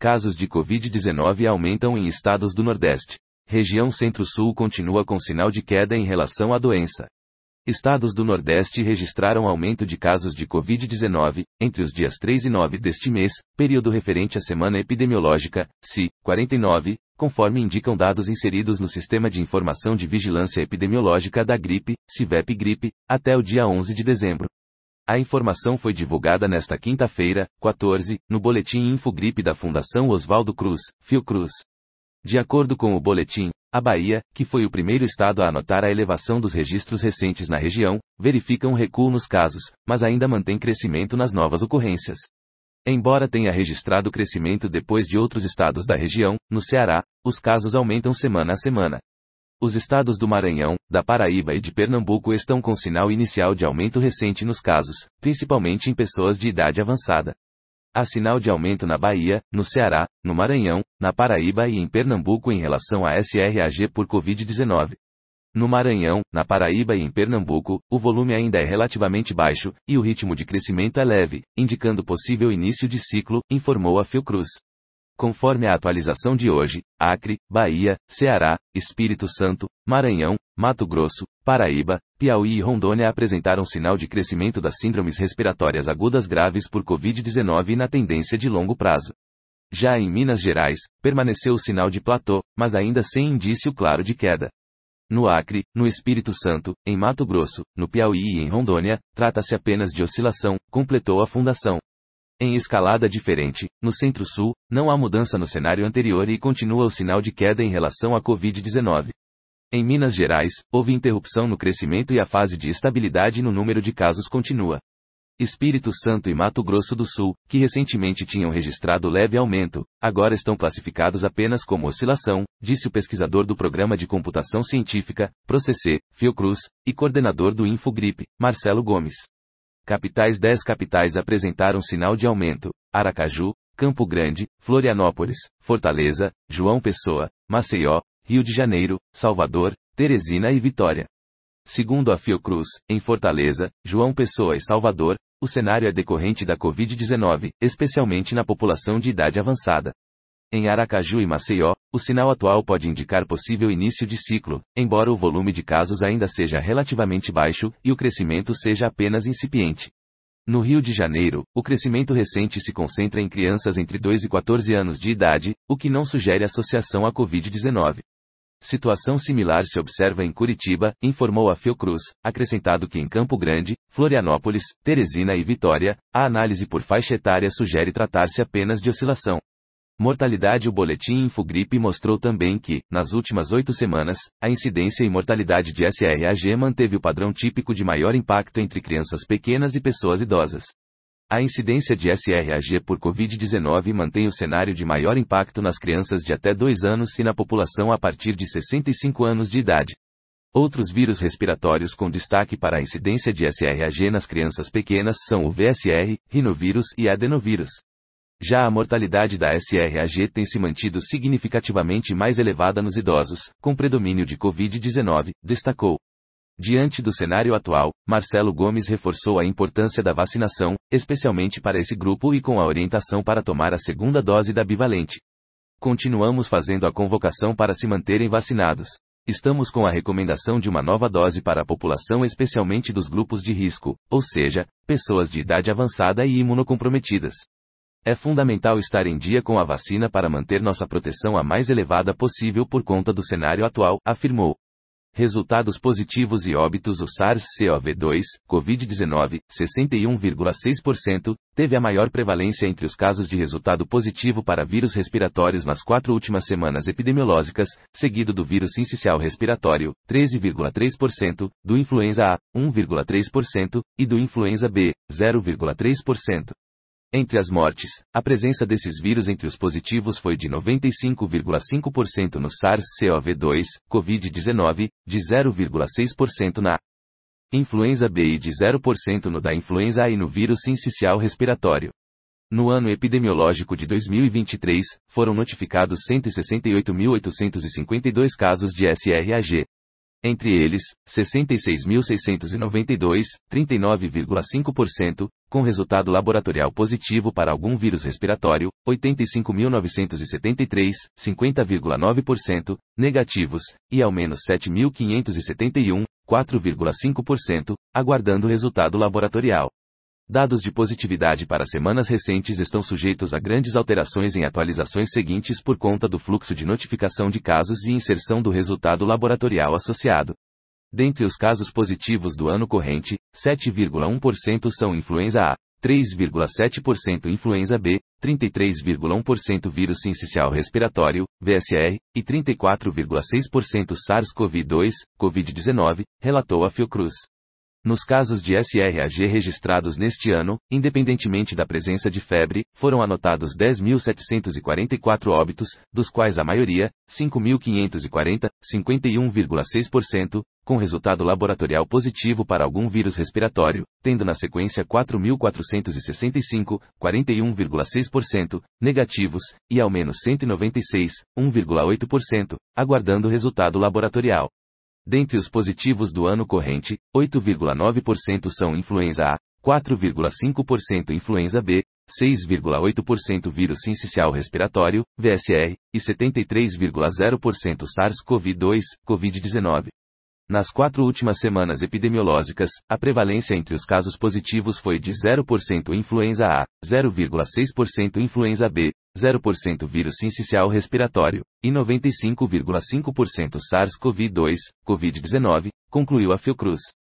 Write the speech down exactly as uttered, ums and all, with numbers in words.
Casos de covid dezenove aumentam em estados do Nordeste. Região Centro-Sul continua com sinal de queda em relação à doença. Estados do Nordeste registraram aumento de casos de covid dezenove, entre os dias três e nove deste mês, período referente à semana epidemiológica, S I, quarenta e nove, conforme indicam dados inseridos no Sistema de Informação de Vigilância Epidemiológica da Gripe, CIVEP-Gripe, até o dia onze de dezembro. A informação foi divulgada nesta quinta-feira, quatorze, no Boletim Infogripe da Fundação Oswaldo Cruz, Fiocruz. De acordo com o boletim, a Bahia, que foi o primeiro estado a anotar a elevação dos registros recentes na região, verifica um recuo nos casos, mas ainda mantém crescimento nas novas ocorrências. Embora tenha registrado crescimento depois de outros estados da região, no Ceará, os casos aumentam semana a semana. Os estados do Maranhão, da Paraíba e de Pernambuco estão com sinal inicial de aumento recente nos casos, principalmente em pessoas de idade avançada. Há sinal de aumento na Bahia, no Ceará, no Maranhão, na Paraíba e em Pernambuco em relação a S R A G por covid dezenove. No Maranhão, na Paraíba e em Pernambuco, o volume ainda é relativamente baixo, e o ritmo de crescimento é leve, indicando possível início de ciclo, informou a Fiocruz. Conforme a atualização de hoje, Acre, Bahia, Ceará, Espírito Santo, Maranhão, Mato Grosso, Paraíba, Piauí e Rondônia apresentaram sinal de crescimento das síndromes respiratórias agudas graves por covid dezenove na tendência de longo prazo. Já em Minas Gerais, permaneceu o sinal de platô, mas ainda sem indício claro de queda. No Acre, no Espírito Santo, em Mato Grosso, no Piauí e em Rondônia, trata-se apenas de oscilação, completou a fundação. Em escalada diferente, no Centro-Sul, não há mudança no cenário anterior e continua o sinal de queda em relação à covid dezenove. Em Minas Gerais, houve interrupção no crescimento e a fase de estabilidade no número de casos continua. Espírito Santo e Mato Grosso do Sul, que recentemente tinham registrado leve aumento, agora estão classificados apenas como oscilação, disse o pesquisador do Programa de Computação Científica, Processê, Fiocruz, e coordenador do Infogripe, Marcelo Gomes. Capitais dez capitais apresentaram sinal de aumento: Aracaju, Campo Grande, Florianópolis, Fortaleza, João Pessoa, Maceió, Rio de Janeiro, Salvador, Teresina e Vitória. Segundo a Fiocruz, em Fortaleza, João Pessoa e Salvador, o cenário é decorrente da covid dezenove, especialmente na população de idade avançada. Em Aracaju e Maceió, o sinal atual pode indicar possível início de ciclo, embora o volume de casos ainda seja relativamente baixo e o crescimento seja apenas incipiente. No Rio de Janeiro, o crescimento recente se concentra em crianças entre dois e quatorze anos de idade, o que não sugere associação à covid dezenove. Situação similar se observa em Curitiba, informou a Fiocruz, acrescentado que em Campo Grande, Florianópolis, Teresina e Vitória, a análise por faixa etária sugere tratar-se apenas de oscilação. Mortalidade. O boletim Infogripe mostrou também que, nas últimas oito semanas, a incidência e mortalidade de S R A G manteve o padrão típico de maior impacto entre crianças pequenas e pessoas idosas. A incidência de S R A G por covid dezenove mantém o cenário de maior impacto nas crianças de até dois anos e na população a partir de sessenta e cinco anos de idade. Outros vírus respiratórios com destaque para a incidência de S R A G nas crianças pequenas são o V S R, rinovírus e adenovírus. Já a mortalidade da S R A G tem se mantido significativamente mais elevada nos idosos, com predomínio de covid dezenove, destacou. Diante do cenário atual, Marcelo Gomes reforçou a importância da vacinação, especialmente para esse grupo e com a orientação para tomar a segunda dose da bivalente. Continuamos fazendo a convocação para se manterem vacinados. Estamos com a recomendação de uma nova dose para a população, especialmente dos grupos de risco, ou seja, pessoas de idade avançada e imunocomprometidas. É fundamental estar em dia com a vacina para manter nossa proteção a mais elevada possível por conta do cenário atual, afirmou. Resultados positivos e óbitos. O SARS-C o V dois, covid dezenove, sessenta e um vírgula seis por cento, teve a maior prevalência entre os casos de resultado positivo para vírus respiratórios nas quatro últimas semanas epidemiológicas, seguido do vírus sincicial respiratório, treze vírgula três por cento, do influenza A, um vírgula três por cento, e do influenza B, zero vírgula três por cento. Entre as mortes, a presença desses vírus entre os positivos foi de noventa e cinco vírgula cinco por cento no SARS-C o V dois, covid dezenove, de zero vírgula seis por cento na influenza B e de zero por cento no da influenza A e no vírus sincicial respiratório. No ano epidemiológico de dois mil e vinte e três, foram notificados cento e sessenta e oito mil oitocentos e cinquenta e dois casos de S R A G. Entre eles, sessenta e seis mil seiscentos e noventa e dois, trinta e nove vírgula cinco por cento, com resultado laboratorial positivo para algum vírus respiratório, oitenta e cinco mil novecentos e setenta e três, cinquenta vírgula nove por cento, negativos, e ao menos sete mil quinhentos e setenta e um, quatro vírgula cinco por cento, aguardando resultado laboratorial. Dados de positividade para semanas recentes estão sujeitos a grandes alterações em atualizações seguintes por conta do fluxo de notificação de casos e inserção do resultado laboratorial associado. Dentre os casos positivos do ano corrente, sete vírgula um por cento são influenza A, três vírgula sete por cento influenza B, trinta e três vírgula um por cento vírus sincicial respiratório, V S R, e trinta e quatro vírgula seis por cento SARS-CoV dois, covid dezenove, relatou a Fiocruz. Nos casos de S R A G registrados neste ano, independentemente da presença de febre, foram anotados dez mil setecentos e quarenta e quatro óbitos, dos quais a maioria, cinco mil quinhentos e quarenta, cinquenta e um vírgula seis por cento, com resultado laboratorial positivo para algum vírus respiratório, tendo na sequência quatro mil quatrocentos e sessenta e cinco, quarenta e um vírgula seis por cento, negativos, e ao menos cento e noventa e seis, um vírgula oito por cento, aguardando resultado laboratorial. Dentre os positivos do ano corrente, oito vírgula nove por cento são influenza A, quatro vírgula cinco por cento influenza B, seis vírgula oito por cento vírus sincicial respiratório, V S R, e setenta e três vírgula zero por cento SARS-CoV dois, covid dezenove. Nas quatro últimas semanas epidemiológicas, a prevalência entre os casos positivos foi de zero por cento influenza A, zero vírgula seis por cento influenza B, zero por cento vírus sincicial respiratório, e noventa e cinco vírgula cinco por cento SARS-CoV dois, covid dezenove, concluiu a Fiocruz.